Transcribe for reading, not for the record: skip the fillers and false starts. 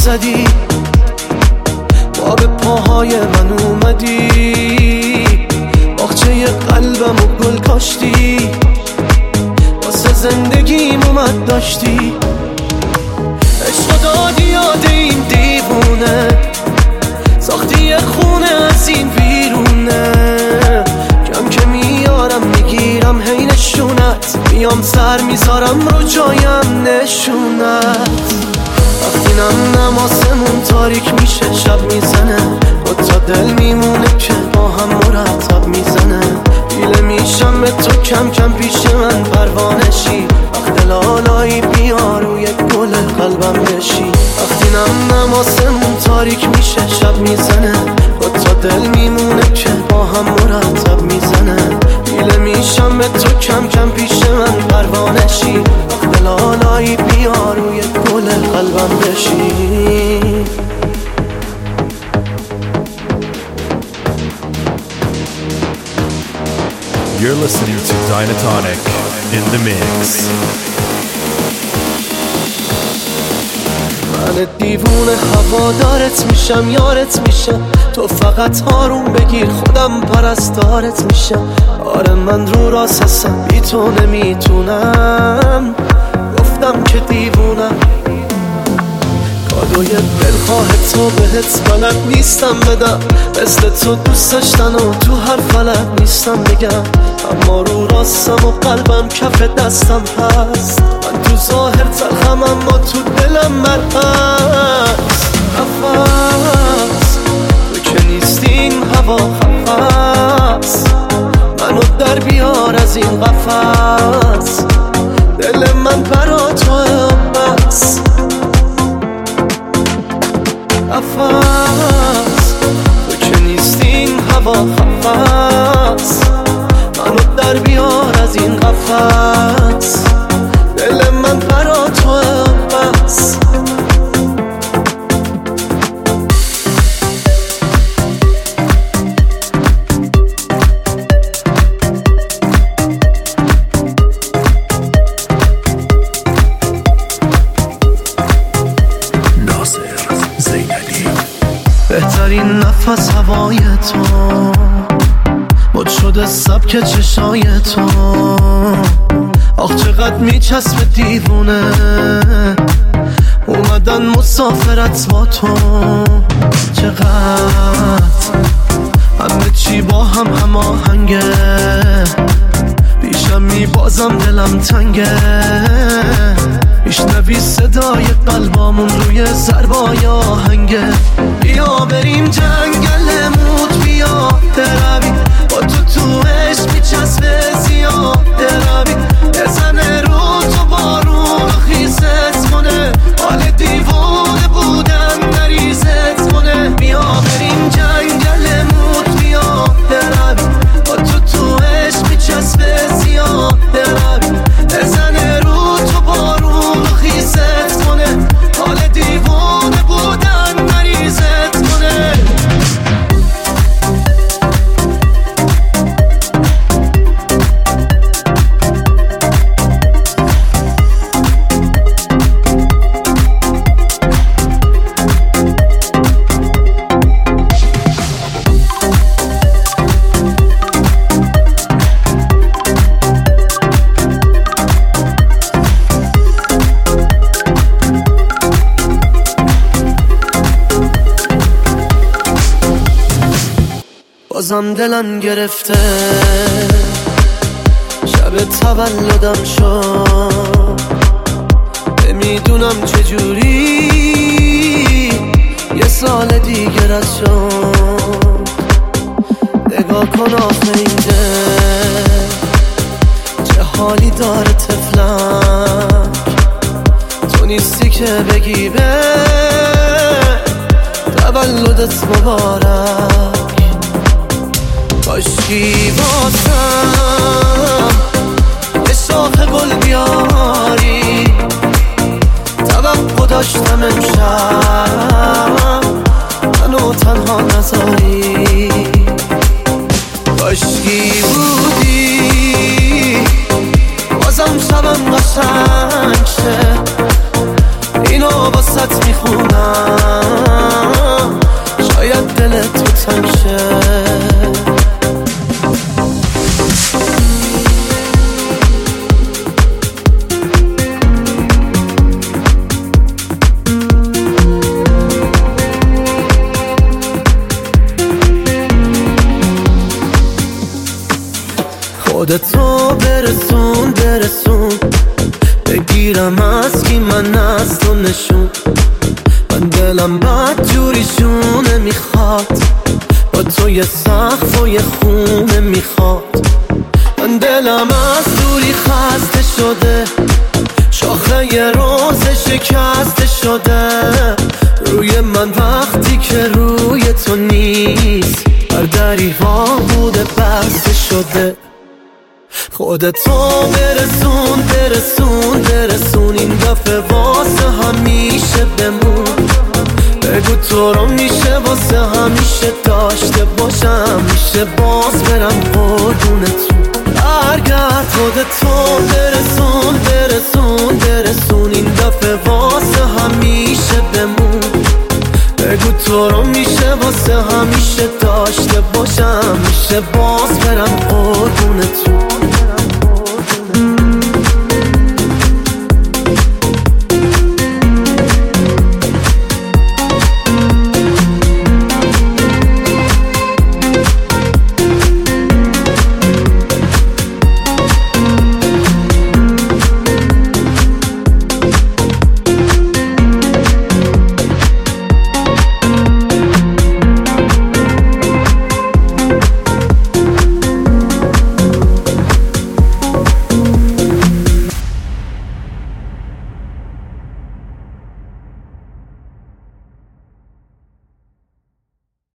زدی، با به پاهای من اومدی، باغچه قلبمو گل کاشتی، واسه زندگیم اومد داشتی. عشق دادی یاد این دیوونه، ساختی یه خونه از این بیرونه، کم که میارم میگیرم هی نشونت، میام سر میذارم رو جایم نشونت. وقتی نم آسمون تاریک میشه شب میزنه، با تا دل میمونه که با هم مرتب میزنه، دیله میشم به تو کم کم پیش من پروانشی، وقت لالایی بیا روی گل قلبم بشی. وقتی نم آسمون تاریک میشه شب میزنه، با تا دل میمونه که با هم مرتب میزنه، دیله میشم به تو کم کم پیش من پروانشی، وقت لالایی بیا روی گل قلبم بشی. You're listening to Dynatonic in the mix. من دیوونه هوادارت میشم، یارت میشم، تو فقط آروم بگیر خودم پرستارت میشم. آره من رو راست هستم، بی تو نمیتونم، گفتم که دیوونم. کادوی دلخواه تو بهت بلد نیستم بدم، مثل تو دوست داشتن و تو هر فلد نیستم بگم، اما رو راستم و قلبم کف دستم هست. من تو ظاهر تلخم اما تو دلم مرهست. نفس تو که نیستین هوا خفست، منو در بیار از این قفس، دل من برا تو بس. نفس تو که نیستین هوا خفست، منو در بیار از این قفس، دل من برا تو بس. بهترین نفس هوای تو، مد شده سبک چشای تو، آخ چقدر میچسبه دیوونه، اومدن مسافرت با تو. چقدر همه چی با هم هماهنگه، پیشم میبازم دلم تنگه، میشنوی صدای قلبامون روی ضربای آهنگه. بیا بریم جنگل موت، بیا دروی با تو عشق میچسبه زیاد روی، بزنه رو تو بارون خیست کنه، حال دیوانه بودن نریزت کنه. بیا بریم جنگل موت، بیا دروی با تو عشق میچسبه زیاد روی، بزنه رو تو بارون خیست کنه، حال دیوانه بودن نریزت کنه. بازم دلم گرفته، شب تولدم شد، نمیدونم چجوری یه سال دیگه رد شد. نگاه کن آخه این دل چه حالی داره طفلک، تو نیستی که بگی به تولدت مبارک. کاشکی واسم یه شاخ گل بیاری، توقع داشتم امشب منو تنها نذاری. کاشکی بودی بازم شبم قشنگ شه، اینو واسط میخونم برسون بگیرم از کی من از تو نشون. من دلم بد جوریشونه میخواد با تو یه سقف و یه خونه میخواد. من دلم از دوری خسته شده، شاخه یه روز شکسته شده روی من وقتی که روی تو نیست. بر دریها بوده بسته شده. خودتو برسون این دفعه واسه همیشه بمون. بگو تو رو میشه واسه همیشه داشته باشم، میشه باز برم قربونتون. برگرد خودتو